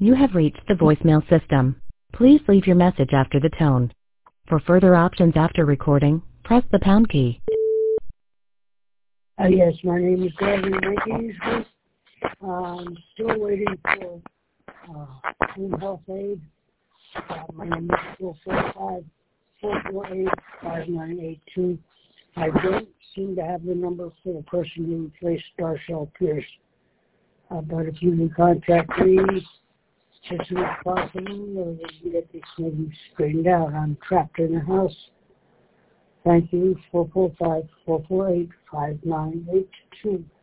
You have reached the voicemail system. Please leave your message after the tone. For further options after recording, press the pound key. Yes, my name is Gregory Makeys. I'm still waiting for home health aid. My number is 445-448-5982. I don't seem to have the number for the person who replaced Darshell Pierce. But if you can contact me as soon as possible, we can get this thing straightened out. I'm trapped in the house. Thank you, 445-448-5982.